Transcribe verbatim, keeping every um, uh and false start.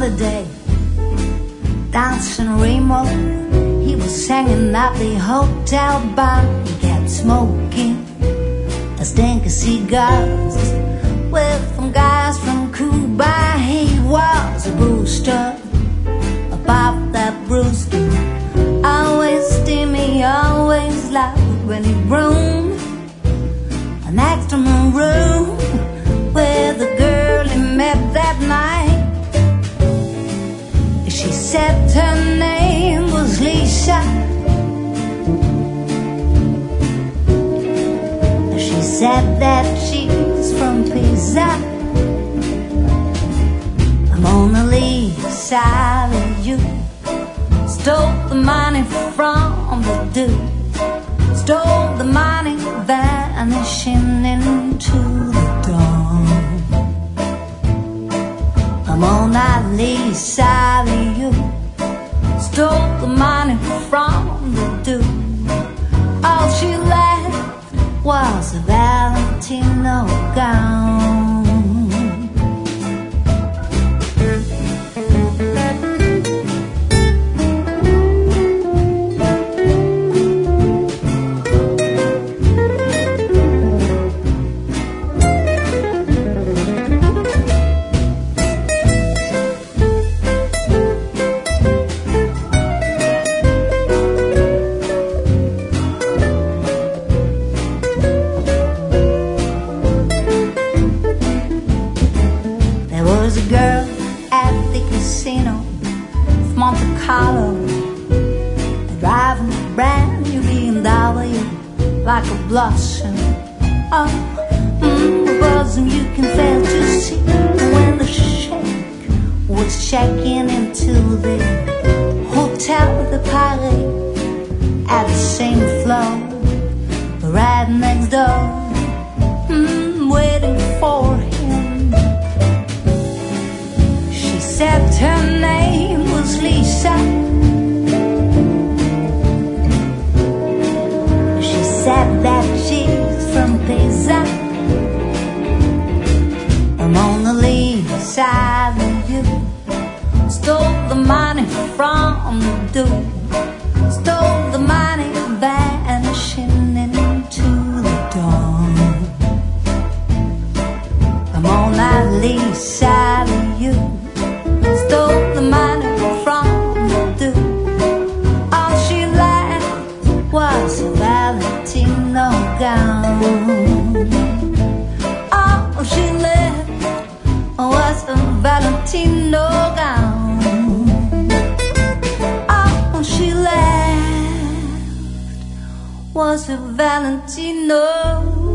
holiday dancing Remo. He was hanging at the hotel bar. He kept smoking a stink of cigars with some guys from Cuba. He was a Brewster, above that Brewster, always steamy, always loud when he roamed an extra room with the girl he met that night. She said her name was Lisa. She said that she's from Pisa. Mona Lisa, you stole the money from the dude, stole the money vanishing into the dawn. Mona Lisa, you stole the money from the dude. All she left was a Valentino gown. Monte Carlo, driving a brand new B M W like a blossom. Oh, mm, a bosom you can fail to see when the shake was checking into the Hotel de Paris at the same floor, right next door, mm, waiting for him. She said her name was Lisa. She said that she's from Pisa. Mona Lisa, you stole the money from the dude, stole the money vanishing into the dawn. Mona Lisa, you stole the money from the dude. All she left was a Valentino gown. All she left was a Valentino gown. All she left was a Valentino